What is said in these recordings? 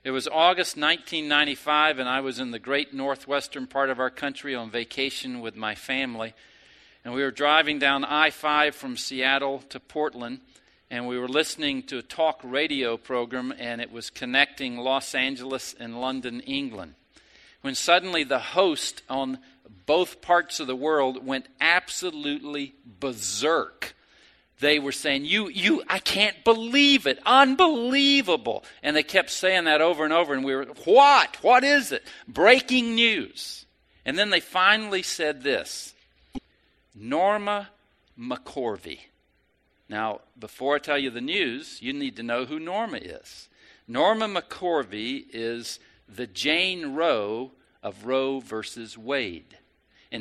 It was August 1995, and I was in the great northwestern part of our country on vacation with my family. And we were driving down I-5 from Seattle to Portland, and we were listening to a talk radio program, and it was connecting Los Angeles and London, England. When suddenly the host on both parts of the world went absolutely berserk. They were saying, I can't believe it, unbelievable. And they kept saying that over and over, and we were, what? What is it? Breaking news. And then they finally said this, Norma McCorvey. Now, before I tell you the news, you need to know who Norma is. Norma McCorvey is the Jane Roe of Roe versus Wade. In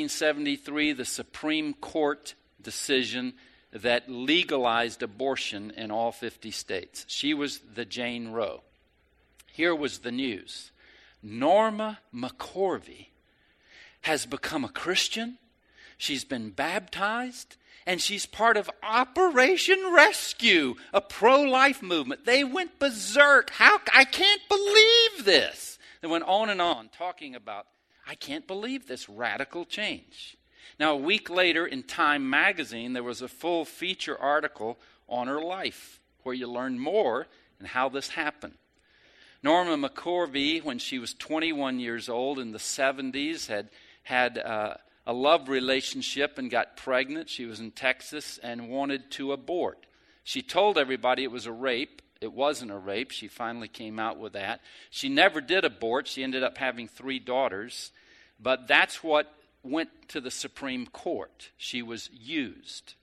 1973, the Supreme Court decision that legalized abortion in all 50 states. She was the Jane Roe. Here was the news. Norma McCorvey has become a Christian. She's been baptized, and she's part of Operation Rescue, a pro-life movement. They went berserk. I can't believe this. They went on talking about, I can't believe this radical change. Now, a week later in Time magazine, there was a full feature article on her life where you learn more and how this happened. Norma McCorvey, when she was 21 years old in the 70s, had a love relationship and got pregnant. She was in Texas and wanted to abort. She told everybody it was a rape. It wasn't a rape. She finally came out with that. She never did abort. She ended up having 3 daughters. But that's what went to the Supreme Court. She was used.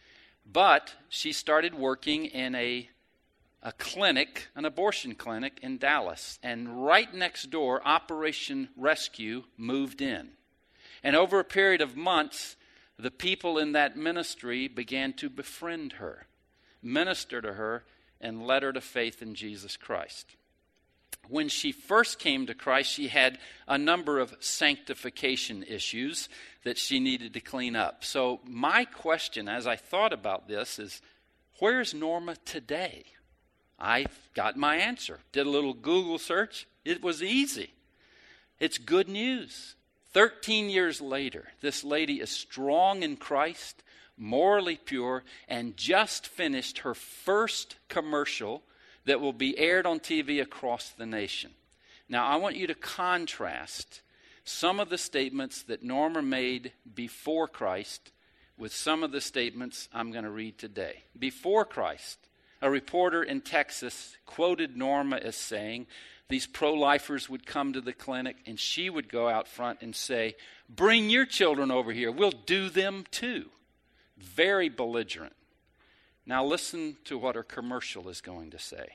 But she started working in a clinic, an abortion clinic in Dallas. And right next door, Operation Rescue moved in. And over a period of months, the people in that ministry began to befriend her, minister to her, and led her to faith in Jesus Christ. When she first came to Christ, she had a number of sanctification issues that she needed to clean up. So my question as I thought about this is, where's Norma today? I got my answer. Did a little Google search. It was easy. It's good news. 13 years later, this lady is strong in Christ, morally pure, and just finished her first commercial that will be aired on TV across the nation. Now, I want you to contrast some of the statements that Norma made before Christ with some of the statements I'm going to read today. Before Christ, a reporter in Texas quoted Norma as saying, these pro-lifers would come to the clinic and she would go out front and say, bring your children over here. We'll do them too. Very belligerent. Now listen to what her commercial is going to say.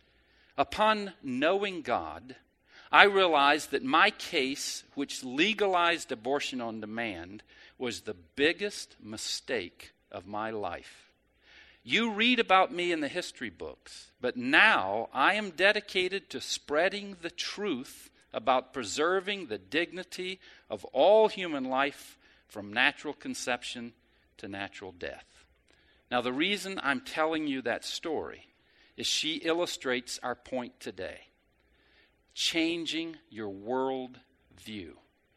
Upon knowing God, I realized that my case, which legalized abortion on demand, was the biggest mistake of my life. You read about me in the history books, but now I am dedicated to spreading the truth about preserving the dignity of all human life from natural conception to natural death. Now, the reason I'm telling you that story is she illustrates our point today. Changing your world view.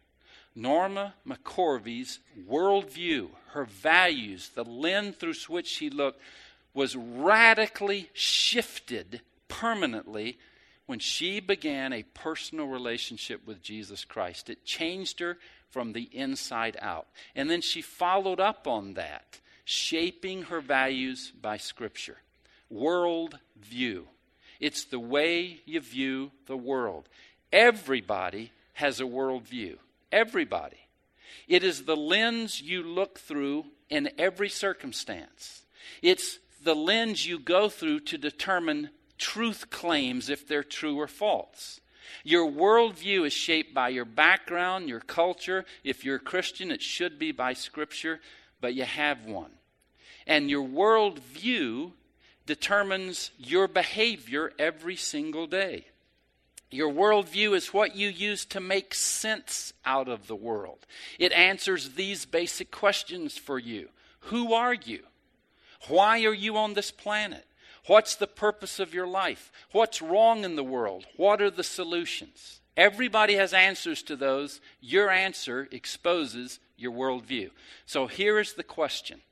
Norma McCorvey's worldview, her values, the lens through which she looked, was radically shifted permanently when she began a personal relationship with Jesus Christ. It changed her from the inside out. And then she followed up on that, shaping her values by Scripture. World view. It's the way you view the world. Everybody has a world view. Everybody. It is the lens you look through in every circumstance. It's the lens you go through to determine truth claims, if they're true or false. Your worldview is shaped by your background, your culture. If you're a Christian, it should be by Scripture, but you have one. And your worldview determines your behavior every single day. Your worldview is what you use to make sense out of the world. It answers these basic questions for you. Who are you? Why are you on this planet? What's the purpose of your life? What's wrong in the world? What are the solutions? Everybody has answers to those. Your answer exposes your worldview. So here is the question.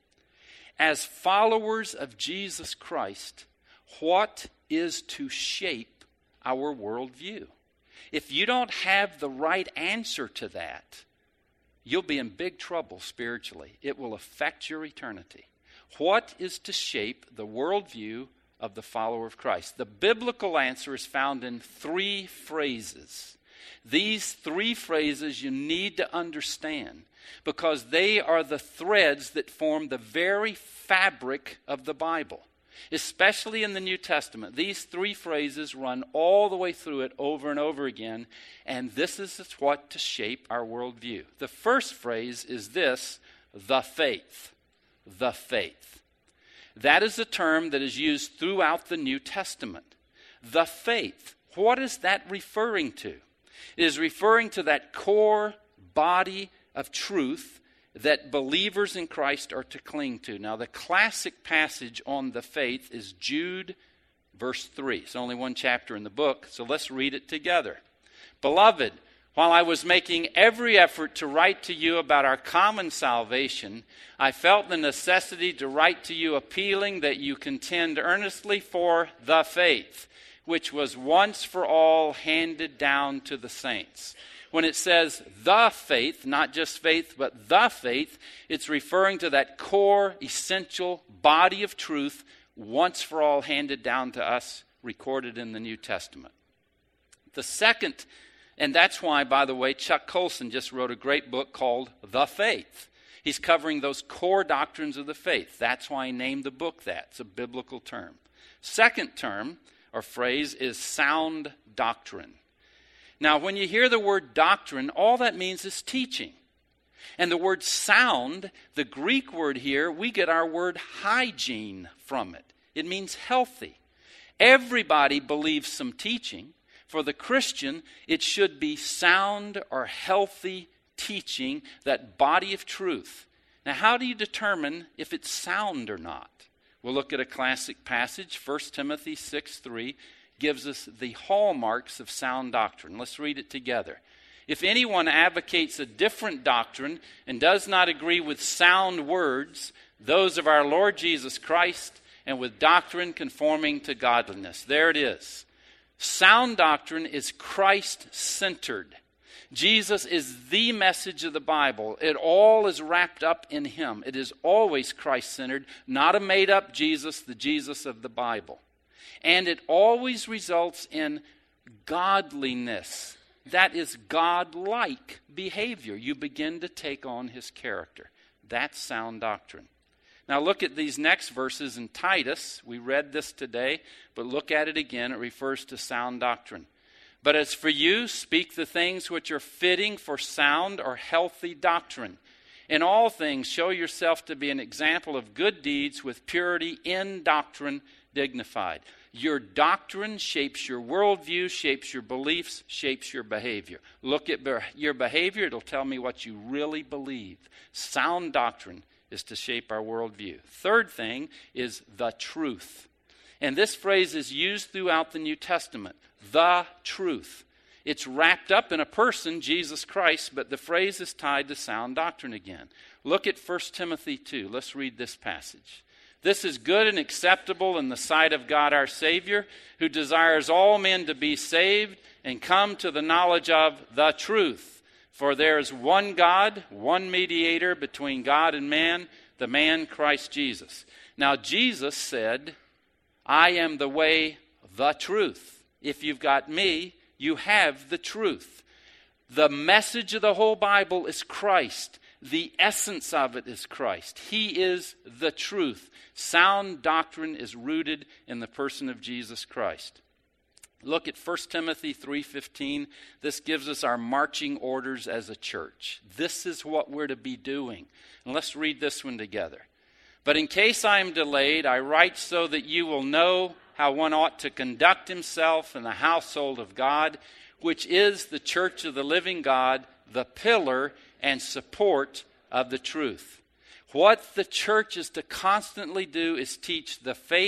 As followers of Jesus Christ, what is to shape our worldview? If you don't have the right answer to that, you'll be in big trouble spiritually. It will affect your eternity. What is to shape the worldview of the follower of Christ? The biblical answer is found in 3 phrases. These 3 phrases you need to understand because they are the threads that form the very fabric of the Bible. Especially in the New Testament, these 3 phrases run all the way through it over and over again, and this is what to shape our worldview. The first phrase is this, the faith. The faith. That is a term that is used throughout the New Testament. The faith. What is that referring to? It is referring to that core body of truth that believers in Christ are to cling to. Now, the classic passage on the faith is Jude, verse 3. It's only 1 chapter in the book, so let's read it together. Beloved, while I was making every effort to write to you about our common salvation, I felt the necessity to write to you appealing that you contend earnestly for the faith, which was once for all handed down to the saints. When it says the faith, not just faith, but the faith, it's referring to that core, essential body of truth once for all handed down to us, recorded in the New Testament. The second, and that's why, by the way, Chuck Colson just wrote a great book called The Faith. He's covering those core doctrines of the faith. That's why he named the book that. It's a biblical term. Second term or phrase is sound doctrine. Now, when you hear the word doctrine, all that means is teaching. And the word sound, the Greek word here, we get our word hygiene from it. It means healthy. Everybody believes some teaching. For the Christian, it should be sound or healthy teaching, that body of truth. Now, how do you determine if it's sound or not? We'll look at a classic passage, 1 Timothy 6:3. Gives us the hallmarks of sound doctrine. Let's read it together. If anyone advocates a different doctrine and does not agree with sound words, those of our Lord Jesus Christ, and with doctrine conforming to godliness. There it is. Sound doctrine is Christ-centered. Jesus is the message of the Bible. It all is wrapped up in Him. It is always Christ-centered, not a made-up Jesus, the Jesus of the Bible. And it always results in godliness. That is God-like behavior. You begin to take on His character. That's sound doctrine. Now look at these next verses in Titus. We read this today, but look at it again. It refers to sound doctrine. But as for you, speak the things which are fitting for sound or healthy doctrine. In all things, show yourself to be an example of good deeds with purity in doctrine dignified. Your doctrine shapes your worldview, shapes your beliefs, shapes your behavior. Look at your behavior. It'll tell me what you really believe. Sound doctrine is to shape our worldview. Third thing is the truth. And this phrase is used throughout the New Testament. The truth. It's wrapped up in a person, Jesus Christ, but the phrase is tied to sound doctrine again. Look at 1 Timothy 2. Let's read this passage. This is good and acceptable in the sight of God our Savior, who desires all men to be saved and come to the knowledge of the truth. For there is one God, one mediator between God and man, the man Christ Jesus. Now Jesus said, I am the way, the truth. If you've got me, you have the truth. The message of the whole Bible is Christ. The essence of it is Christ. He is the truth. Sound doctrine is rooted in the person of Jesus Christ. Look at 1 Timothy 3:15. This gives us our marching orders as a church. This is what we're to be doing. And let's read this one together. But in case I am delayed, I write so that you will know how one ought to conduct himself in the household of God, which is the church of the living God, the pillar and support of the truth. What the church is to constantly do is teach the faith,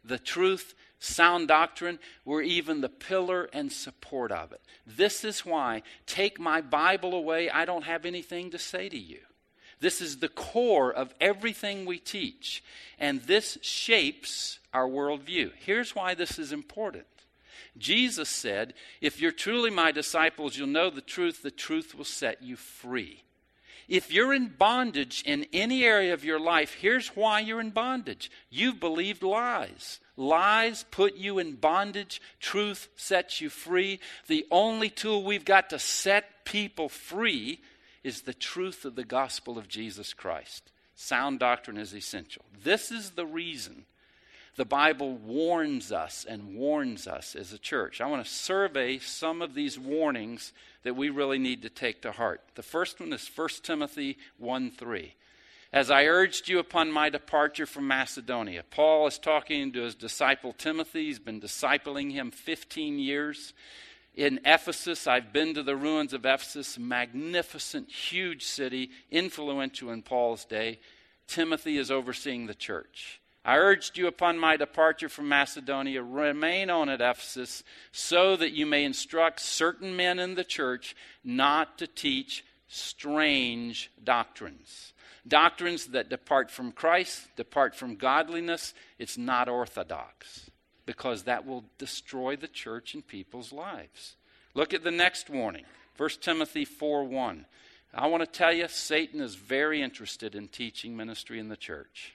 the truth, sound doctrine, we're even the pillar and support of it. This is why, take my Bible away, I don't have anything to say to you. This is the core of everything we teach, and this shapes our worldview. Here's why this is important. Jesus said, if you're truly my disciples, you'll know the truth will set you free. If you're in bondage in any area of your life, here's why you're in bondage. You've believed lies. Lies put you in bondage. Truth sets you free. The only tool we've got to set people free is the truth of the gospel of Jesus Christ. Sound doctrine is essential. This is the reason the Bible warns us as a church. I want to survey some of these warnings that we really need to take to heart. The first one is 1 Timothy 1:3. As I urged you upon my departure from Macedonia. Paul is talking to his disciple Timothy. He's been discipling him 15 years. In Ephesus, I've been to the ruins of Ephesus, magnificent, huge city, influential in Paul's day. Timothy is overseeing the church. I urged you upon my departure from Macedonia, remain on at Ephesus, so that you may instruct certain men in the church not to teach strange doctrines. Doctrines that depart from Christ, depart from godliness. It's not orthodox, because that will destroy the church and people's lives. Look at the next warning, 1 Timothy 4:1. I want to tell you, Satan is very interested in teaching ministry in the church.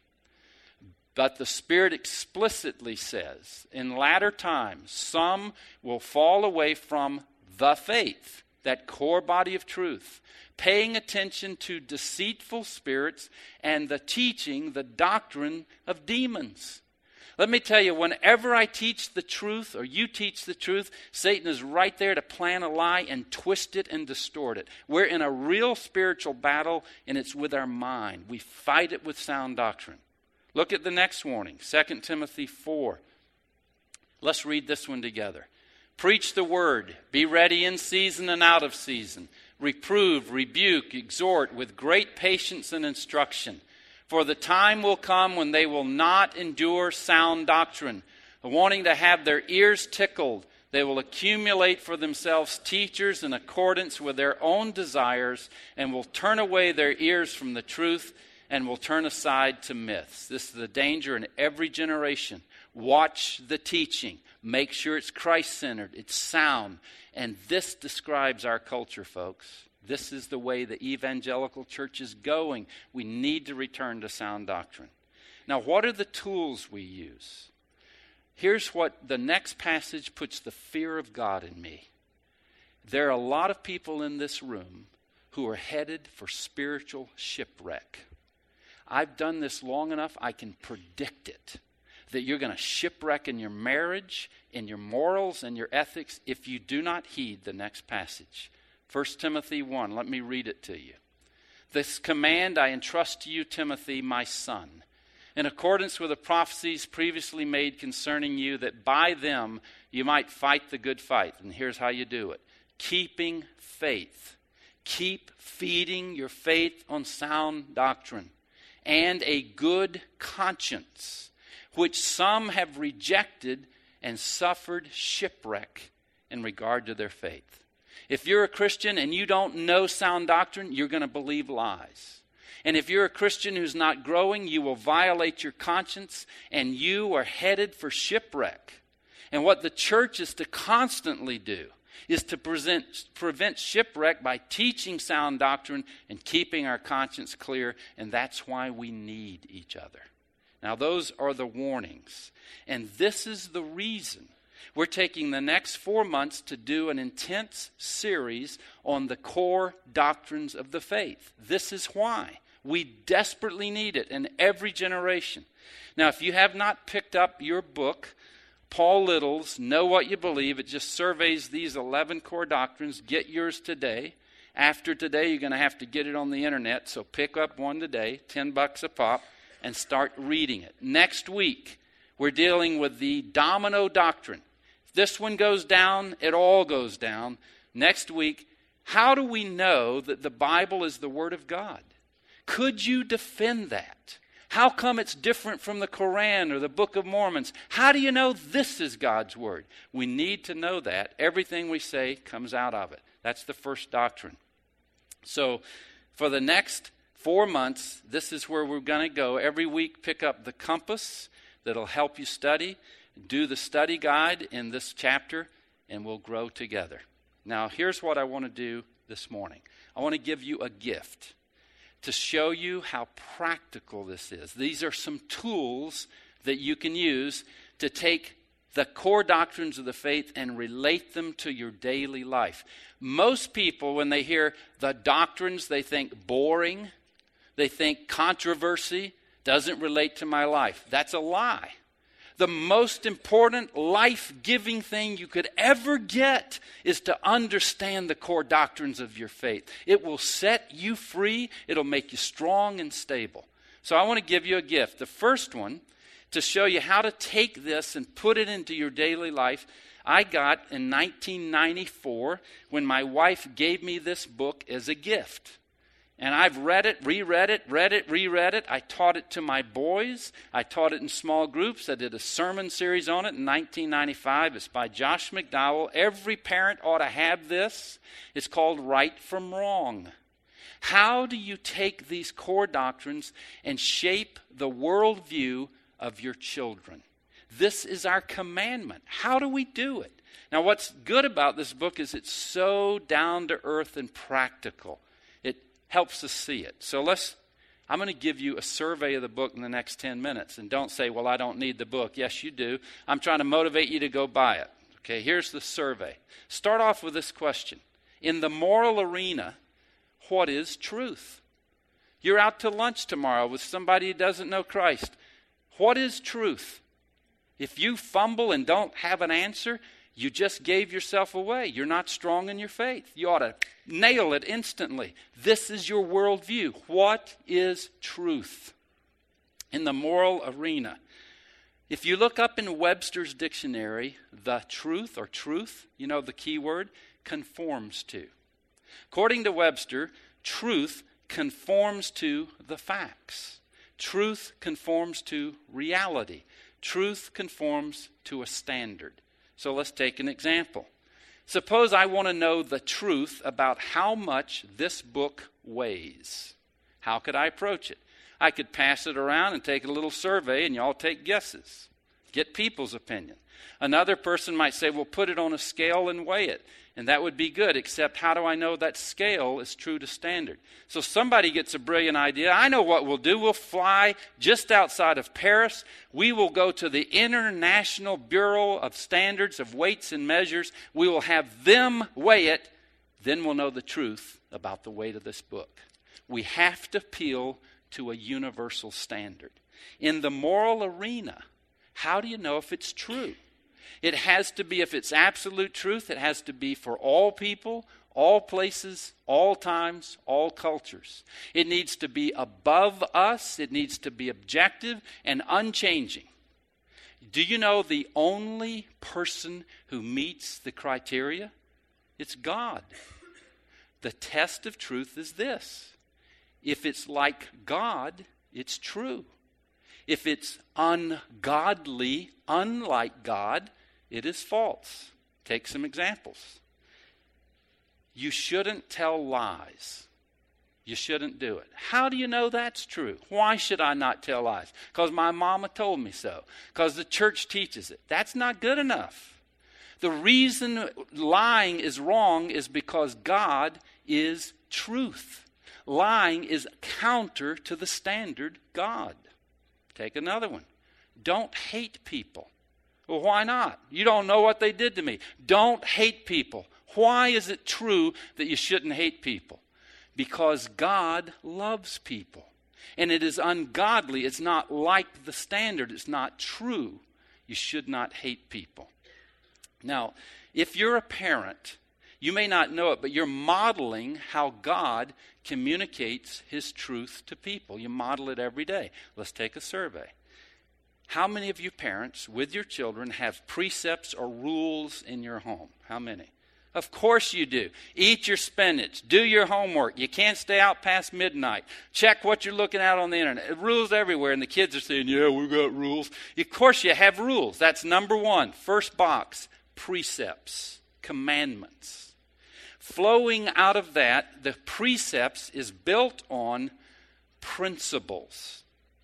But the Spirit explicitly says, in latter times, some will fall away from the faith, that core body of truth, paying attention to deceitful spirits and the teaching, the doctrine of demons. Let me tell you, whenever I teach the truth, or you teach the truth, Satan is right there to plant a lie and twist it and distort it. We're in a real spiritual battle, and it's with our mind. We fight it with sound doctrine. Look at the next warning, 2 Timothy 4. Let's read this one together. Preach the word. Be ready in season and out of season. Reprove, rebuke, exhort with great patience and instruction. For the time will come when they will not endure sound doctrine. Wanting to have their ears tickled, they will accumulate for themselves teachers in accordance with their own desires, and will turn away their ears from the truth and will turn aside to myths. This is the danger in every generation. Watch the teaching. Make sure it's Christ-centered. It's sound. And this describes our culture, folks. This is the way the evangelical church is going. We need to return to sound doctrine. Now, what are the tools we use? Here's what the next passage puts the fear of God in me. There are a lot of people in this room who are headed for spiritual shipwreck. I've done this long enough, I can predict it. That you're going to shipwreck in your marriage, in your morals, and your ethics if you do not heed the next passage. 1 Timothy 1, let me read it to you. This command I entrust to you, Timothy, my son, in accordance with the prophecies previously made concerning you, that by them you might fight the good fight. And here's how you do it. Keeping faith. Keep feeding your faith on sound doctrine. And a good conscience, which some have rejected and suffered shipwreck in regard to their faith. If you're a Christian and you don't know sound doctrine, you're going to believe lies. And if you're a Christian who's not growing, you will violate your conscience and you are headed for shipwreck. And what the church is to constantly do is to prevent shipwreck by teaching sound doctrine and keeping our conscience clear, and that's why we need each other. Now, those are the warnings, and this is the reason we're taking the next 4 months to do an intense series on the core doctrines of the faith. This is why we desperately need it in every generation. Now, if you have not picked up your book, Paul Little's Know What You Believe, it just surveys these 11 core doctrines. Get yours today. After today, you're going to have to get it on the internet, so pick up one today, $10 a pop, and start reading it. Next week, we're dealing with the domino doctrine. If this one goes down, it all goes down. Next week, how do we know that the Bible is the Word of God? Could you defend that? How come it's different from the Koran or the Book of Mormon? How do you know this is God's Word? We need to know that. Everything we say comes out of it. That's the first doctrine. So for the next 4 months, this is where we're going to go. Every week, pick up the compass that'll help you study. Do the study guide in this chapter, and we'll grow together. Now, here's what I want to do this morning. I want to give you a gift to show you how practical this is. These are some tools that you can use to take the core doctrines of the faith and relate them to your daily life. Most people, when they hear the doctrines, they think boring. They think controversy doesn't relate to my life. That's a lie. The most important life-giving thing you could ever get is to understand the core doctrines of your faith. It will set you free. It'll make you strong and stable. So I want to give you a gift. The first one, to show you how to take this and put it into your daily life, I got in 1994 when my wife gave me this book as a gift. And I've read it, reread it, reread it. I taught it to my boys. I taught it in small groups. I did a sermon series on it in 1995. It's by Josh McDowell. Every parent ought to have this. It's called Right from Wrong. How do you take these core doctrines and shape the worldview of your children? This is our commandment. How do we do it? Now, what's good about this book is it's so down to earth and practical. Helps us see it. So I'm going to give you a survey of the book in the next 10 minutes. And don't say, well, I don't need the book. Yes, you do. I'm trying to motivate you to go buy it. Okay, here's the survey. Start off with this question. In the moral arena, what is truth? You're out to lunch tomorrow with somebody who doesn't know Christ. What is truth? If you fumble and don't have an answer, you just gave yourself away. You're not strong in your faith. You ought to nail it instantly. This is your worldview. What is truth? In the moral arena, if you look up in Webster's dictionary, the truth or truth, you know the key word, conforms to. According to Webster, truth conforms to the facts. Truth conforms to reality. Truth conforms to a standard. So let's take an example. Suppose I want to know the truth about how much this book weighs. How could I approach it? I could pass it around and take a little survey and y'all take guesses. Get people's opinion. Another person might say, well, put it on a scale and weigh it. And that would be good, except how do I know that scale is true to standard? So somebody gets a brilliant idea. I know what we'll do. We'll fly just outside of Paris. We will go to the International Bureau of Standards of Weights and Measures. We will have them weigh it. Then we'll know the truth about the weight of this book. We have to appeal to a universal standard. In the moral arena, how do you know if it's true? It has to be, if it's absolute truth, it has to be for all people, all places, all times, all cultures. It needs to be above us. It needs to be objective and unchanging. Do you know the only person who meets the criteria? It's God. The test of truth is this. If it's like God, it's true. If it's ungodly, unlike God, it is false. Take some examples. You shouldn't tell lies. You shouldn't do it. How do you know that's true? Why should I not tell lies? Because my mama told me so. Because the church teaches it. That's not good enough. The reason lying is wrong is because God is truth. Lying is counter to the standard God. Take another one. Don't hate people. Well, why not? You don't know what they did to me. Don't hate people. Why is it true that you shouldn't hate people? Because God loves people. And it is ungodly. It's not like the standard. It's not true. You should not hate people. Now, if you're a parent, you may not know it, but you're modeling how God communicates His truth to people. You model it every day. Let's take a survey. How many of you parents with your children have precepts or rules in your home? How many? Of course you do. Eat your spinach. Do your homework. You can't stay out past midnight. Check what you're looking at on the internet. Rules everywhere. And the kids are saying, yeah, we've got rules. Of course you have rules. That's number one. First box, precepts, commandments. Flowing out of that, the precepts is built on principles.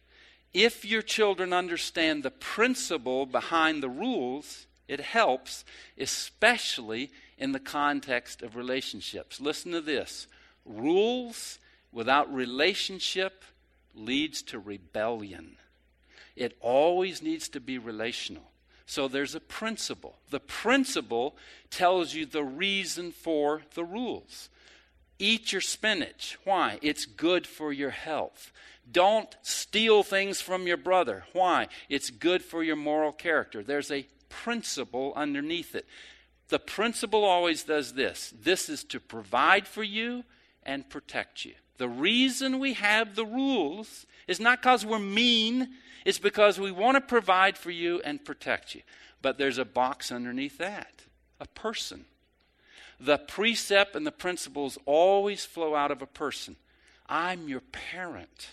If your children understand the principle behind the rules, it helps, especially in the context of relationships. Listen to this. Rules without relationship leads to rebellion. It always needs to be relational. So there's a principle. The principle tells you the reason for the rules. Eat your spinach. Why? It's good for your health. Don't steal things from your brother. Why? It's good for your moral character. There's a principle underneath it. The principle always does this. This is to provide for you and protect you. The reason we have the rules is not because we're mean. It's because we want to provide for you and protect you. But there's a box underneath that. A person. The precept and the principles always flow out of a person. I'm your parent.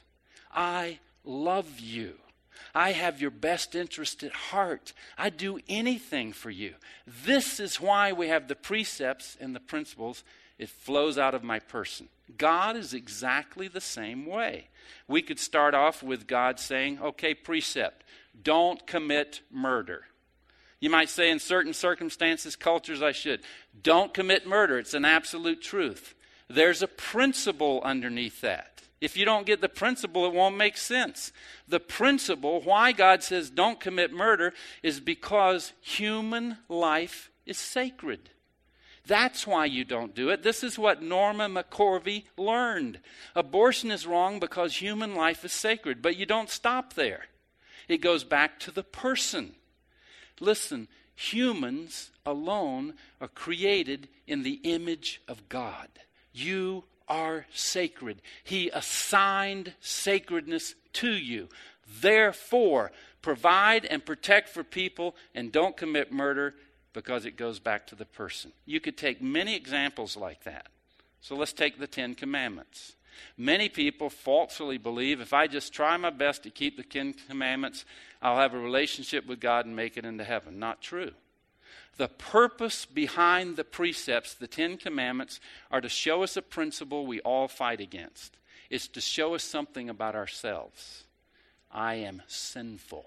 I love you. I have your best interest at heart. I do anything for you. This is why we have the precepts and the principles. It flows out of my person. God is exactly the same way. We could start off with God saying, okay, precept, don't commit murder. You might say in certain circumstances, cultures, I should. Don't commit murder. It's an absolute truth. There's a principle underneath that. If you don't get the principle, it won't make sense. The principle, why God says don't commit murder, is because human life is sacred. That's why you don't do it. This is what Norma McCorvey learned. Abortion is wrong because human life is sacred. But you don't stop there. It goes back to the person. Listen, humans alone are created in the image of God. You are sacred. He assigned sacredness to you. Therefore, provide and protect for people and don't commit murder because it goes back to the person. You could take many examples like that. So let's take the 10 Commandments. Many people falsely believe if I just try my best to keep the 10 Commandments, I'll have a relationship with God and make it into heaven. Not true. The purpose behind the precepts, the 10 Commandments, are to show us a principle we all fight against. It's to show us something about ourselves. I am sinful.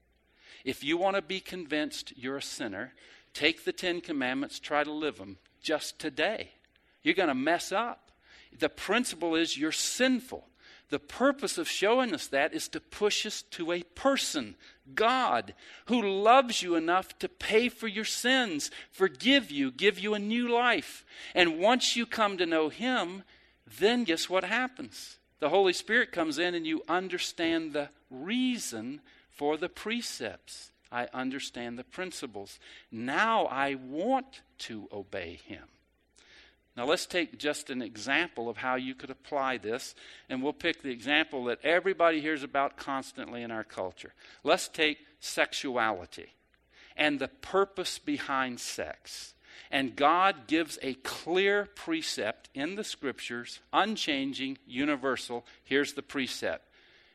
If you want to be convinced you're a sinner, take the 10 Commandments, try to live them just today. You're going to mess up. The principle is you're sinful. The purpose of showing us that is to push us to a person, God, who loves you enough to pay for your sins, forgive you, give you a new life. And once you come to know Him, then guess what happens? The Holy Spirit comes in and you understand the reason for the precepts. I understand the principles. Now I want to obey Him. Now let's take just an example of how you could apply this, and we'll pick the example that everybody hears about constantly in our culture. Let's take sexuality and the purpose behind sex. And God gives a clear precept in the Scriptures, unchanging, universal. Here's the precept.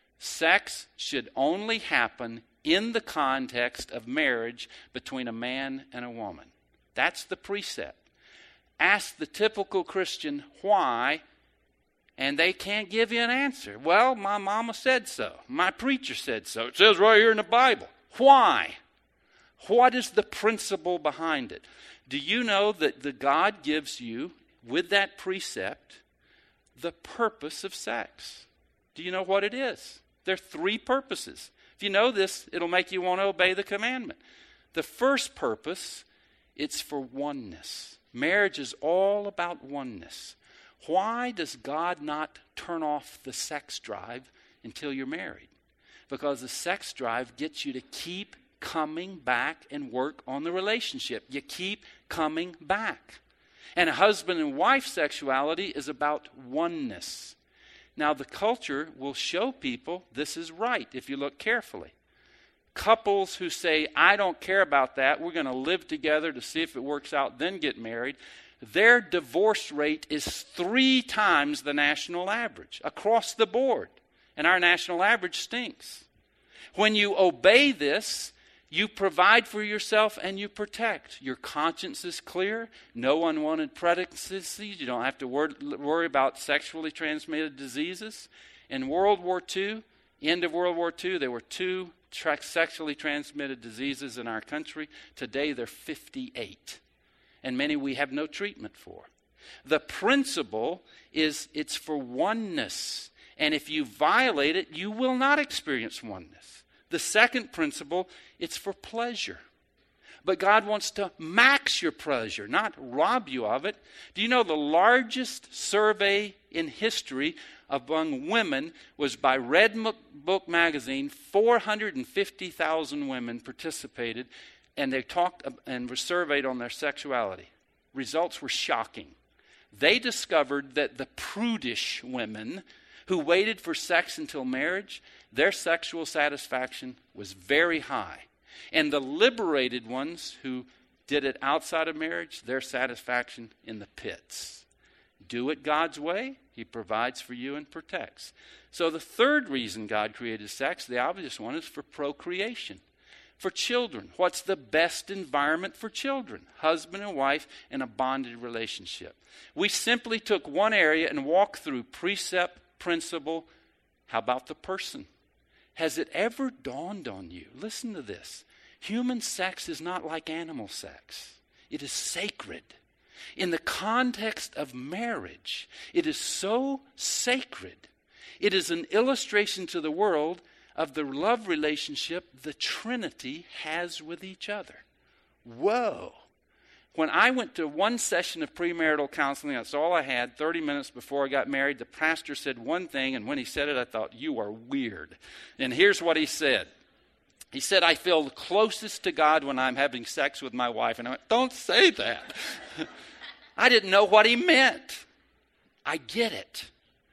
Sex should only happen in the context of marriage between a man and a woman. That's the precept. Ask the typical Christian why, and they can't give you an answer. Well, my mama said so. My preacher said so. It says right here in the Bible. Why? What is the principle behind it? Do you know that the God gives you, with that precept, the purpose of sex? Do you know what it is? There are 3 purposes. If you know this, it'll make you want to obey the commandment. The first purpose, it's for oneness. Marriage is all about oneness. Why does God not turn off the sex drive until you're married? Because the sex drive gets you to keep coming back and work on the relationship. You keep coming back. And a husband and wife sexuality is about oneness. Now the culture will show people this is right if you look carefully. Couples who say, I don't care about that, we're going to live together to see if it works out, then get married, their divorce rate is 3 times the national average across the board. And our national average stinks. When you obey this, you provide for yourself and you protect. Your conscience is clear. No unwanted pregnancies. You don't have to worry about sexually transmitted diseases. In World War II, end of World War II, there were 2 sexually transmitted diseases in our country. Today, there are 58. And many we have no treatment for. The principle is it's for oneness. And if you violate it, you will not experience oneness. The second principle, it's for pleasure. But God wants to max your pleasure, not rob you of it. Do you know the largest survey in history among women was by Red Book magazine? 450,000 women participated, and they talked and were surveyed on their sexuality. Results were shocking. They discovered that the prudish women who waited for sex until marriage, their sexual satisfaction was very high. And the liberated ones who did it outside of marriage, their satisfaction in the pits. Do it God's way, He provides for you and protects. So the third reason God created sex, the obvious one, is for procreation. For children, what's the best environment for children? Husband and wife in a bonded relationship. We simply took one area and walked through precept, principle. How about the person? Has it ever dawned on you? Listen to this. Human sex is not like animal sex. It is sacred. In the context of marriage, it is so sacred. It is an illustration to the world of the love relationship the Trinity has with each other. Whoa. When I went to one session of premarital counseling, that's all I had, 30 minutes before I got married, the pastor said one thing, and when he said it, I thought, you are weird. And here's what he said. He said, I feel the closest to God when I'm having sex with my wife. And I went, don't say that. I didn't know what he meant. I get it.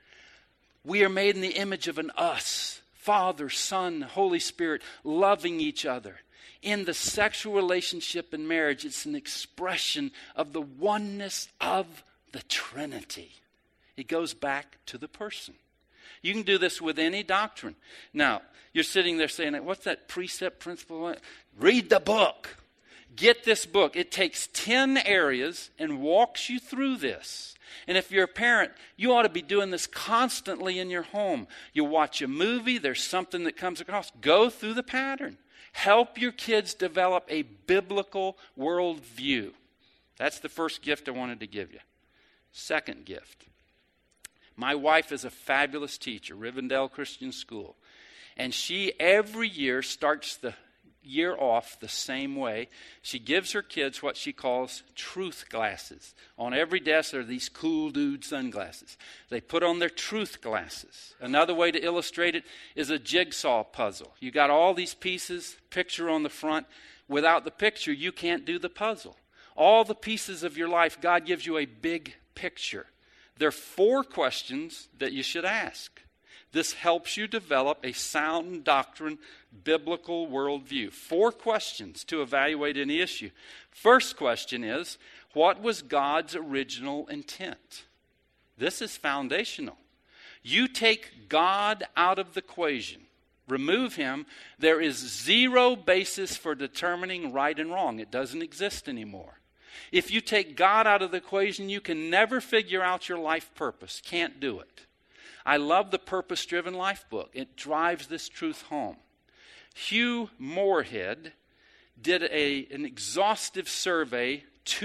We are made in the image of an us. Father, Son, Holy Spirit, loving each other. In the sexual relationship and marriage, it's an expression of the oneness of the Trinity. It goes back to the person. You can do this with any doctrine. Now, you're sitting there saying, what's that precept, principle? Read the book. Get this book. It takes 10 areas and walks you through this. And if you're a parent, you ought to be doing this constantly in your home. You watch a movie, there's something that comes across. Go through the pattern. Help your kids develop a biblical worldview. That's the first gift I wanted to give you. Second gift. My wife is a fabulous teacher, Rivendell Christian School. And she every year starts the year off the same way. She gives her kids what she calls truth glasses. On every desk are these cool dude sunglasses. They put on their truth glasses. Another way to illustrate it is a jigsaw puzzle. You got all these pieces, picture on the front. Without the picture, you can't do the puzzle. All the pieces of your life, God gives you a big picture. There are 4 questions that you should ask. This helps you develop a sound doctrine, biblical worldview. 4 questions to evaluate any issue. First question is, what was God's original intent? This is foundational. You take God out of the equation, remove Him, there is 0 basis for determining right and wrong. It doesn't exist anymore. If you take God out of the equation, you can never figure out your life purpose. Can't do it. I love the Purpose Driven Life book. It drives this truth home. Hugh Moorhead did an exhaustive survey,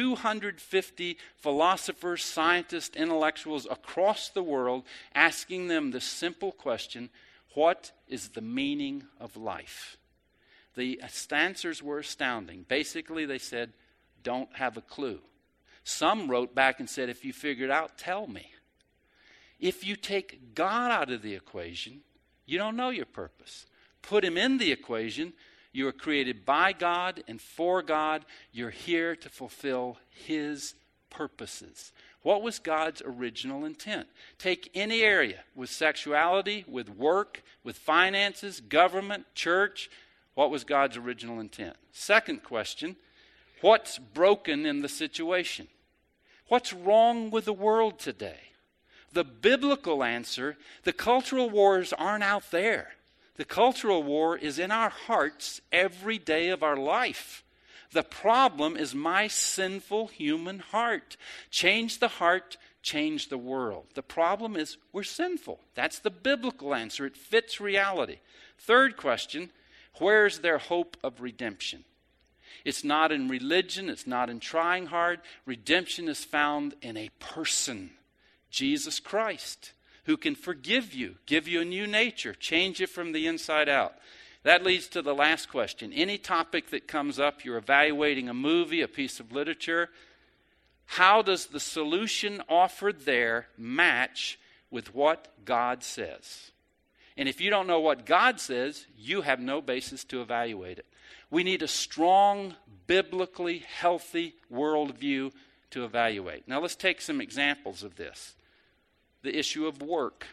250 philosophers, scientists, intellectuals across the world, asking them the simple question, what is the meaning of life? The answers were astounding. Basically, they said, don't have a clue. Some wrote back and said, if you figure it out, tell me. If you take God out of the equation, you don't know your purpose. Put Him in the equation, you are created by God and for God. You're here to fulfill His purposes. What was God's original intent? Take any area with sexuality, with work, with finances, government, church. What was God's original intent? Second question, what's broken in the situation? What's wrong with the world today? The biblical answer, the cultural wars aren't out there. The cultural war is in our hearts every day of our life. The problem is my sinful human heart. Change the heart, change the world. The problem is we're sinful. That's the biblical answer. It fits reality. Third question, where's their hope of redemption? It's not in religion. It's not in trying hard. Redemption is found in a person, Jesus Christ, who can forgive you, give you a new nature, change it from the inside out. That leads to the last question. Any topic that comes up, you're evaluating a movie, a piece of literature, how does the solution offered there match with what God says? And if you don't know what God says, you have no basis to evaluate it. We need a strong, biblically healthy worldview to evaluate. Now let's take some examples of this. The issue of work.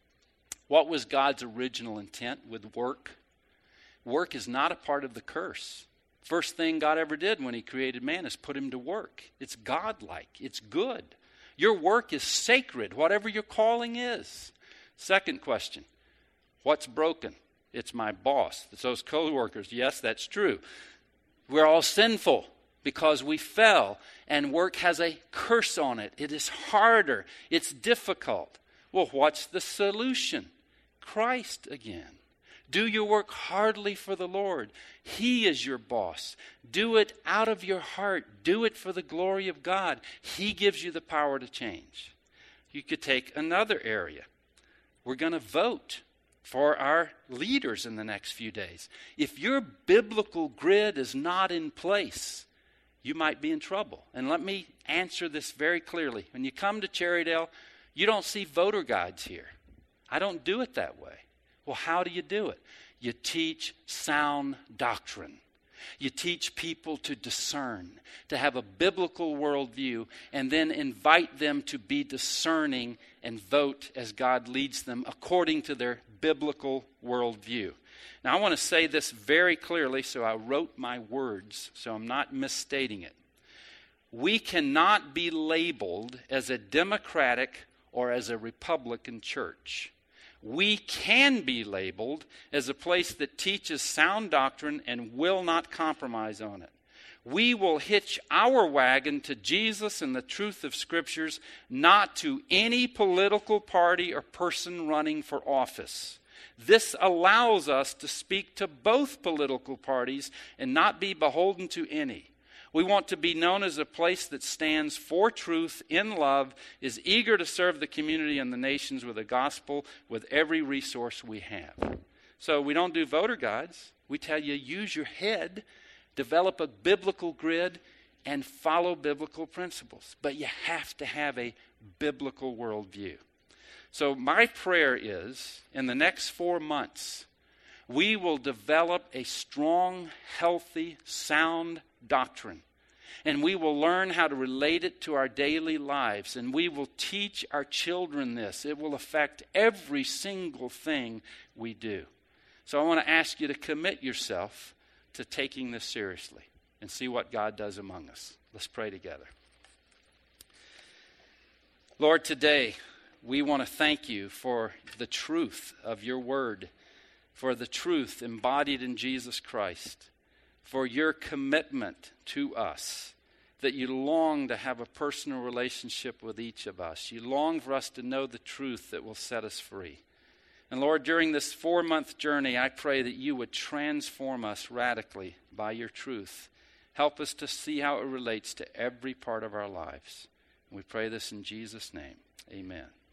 What was God's original intent with work? Work is not a part of the curse. First thing God ever did when he created man is put him to work. It's godlike. It's good. Your work is sacred, whatever your calling is. Second question, what's broken? It's my boss. It's those co-workers. Yes, that's true. We're all sinful because we fell, and work has a curse on it. It is harder. It's difficult. Well, what's the solution? Christ again. Do your work heartily for the Lord. He is your boss. Do it out of your heart. Do it for the glory of God. He gives you the power to change. You could take another area. We're going to vote for our leaders in the next few days. If your biblical grid is not in place, you might be in trouble. And let me answer this very clearly. When you come to Cherrydale, you don't see voter guides here. I don't do it that way. Well, how do you do it? You teach sound doctrine. You teach people to discern, to have a biblical worldview, and then invite them to be discerning and vote as God leads them according to their biblical worldview. Now, I want to say this very clearly, so I wrote my words, so I'm not misstating it. We cannot be labeled as a Democratic or as a Republican church. We can be labeled as a place that teaches sound doctrine and will not compromise on it. We will hitch our wagon to Jesus and the truth of Scriptures, not to any political party or person running for office. This allows us to speak to both political parties and not be beholden to any. We want to be known as a place that stands for truth in love, is eager to serve the community and the nations with the gospel with every resource we have. So we don't do voter guides. We tell you, use your head, develop a biblical grid, and follow biblical principles. But you have to have a biblical worldview. So my prayer is, in the next 4 months, we will develop a strong, healthy, sound doctrine. And we will learn how to relate it to our daily lives. And we will teach our children this. It will affect every single thing we do. So I want to ask you to commit yourself to taking this seriously and see what God does among us. Let's pray together. Lord, today we want to thank you for the truth of your word, for the truth embodied in Jesus Christ, for your commitment to us, that you long to have a personal relationship with each of us. You long for us to know the truth that will set us free. And Lord, during this 4-month journey, I pray that you would transform us radically by your truth. Help us to see how it relates to every part of our lives. And we pray this in Jesus' name. Amen.